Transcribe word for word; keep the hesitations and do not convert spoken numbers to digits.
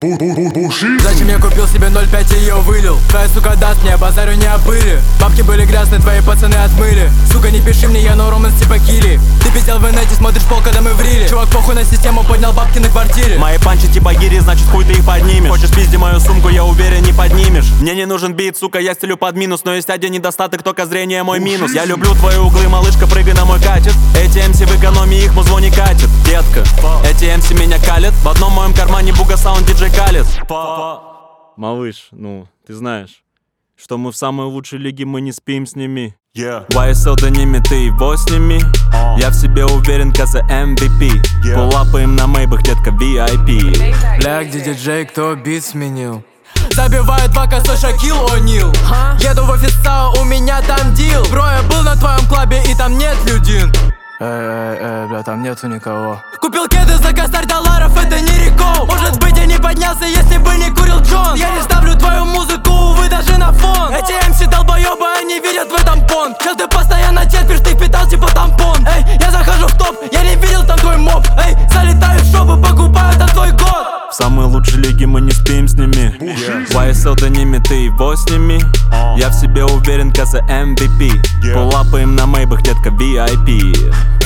Зачем я купил себе ноль пять и ее вылил? Твоя сука даст мне, базарю не о пыли. Бабки были грязные, твои пацаны отмыли. Сука, не пиши мне, я no romance типа Килли. Ты пиздел в инете, смотришь пол, когда мы в риле. Чувак, похуй на систему, поднял бабки на квартире. Мои панчи типа гири, значит хуй ты их поднимешь. Хочешь пизди мою сумку, я уверен, не поднимешь. Мне не нужен бит, сука, я стелю под минус. Но есть один недостаток, только зрение мой минус. Я люблю твои углы, малышка, прыгай на мой катет. Эти эм си в экономии, их музло не катит. Детка, эти эм си меня калят. В одном моем кармане буга саунд диджей калит. Малыш, ну, ты знаешь, что мы в самой лучшей лиге, мы не спим с ними. Yeah. вай эс эл да ними, ты его сними. uh. Я в себе уверен, каза эм ви пи. yeah. Пулапаем на мейбах, детка, ви ай пи. Бля, где диджей, кто бит сменил? Забивают два косой Шакил О'Нил. Еду в офис САО, у меня там дил. Бро, я был на твоем клабе и там нет людин. Эй, эй, эй, бля, там нету никого. Купил кеды за косарь долларов, это не рекол. Может быть, я не поднялся, если бы не курил Джон. Я не ставлю твою музыку, увы, даже на фон. Эти эм си долбоёбы, они видят в этом понт. Чел, ты постоянно терпишь, ты впитал типа тампон. Эй, я захожу в топ, я не видел там твой моб. Эй, залетаю в шопы, покупаю там твой год. В самой лучшей лиге мы не спим с ними. yeah. вай эс эл да ними, ты его сними. uh. Я в себе уверен, каза эм ви пи. yeah. Пулапаем на мейбах, детка, ви ай пи.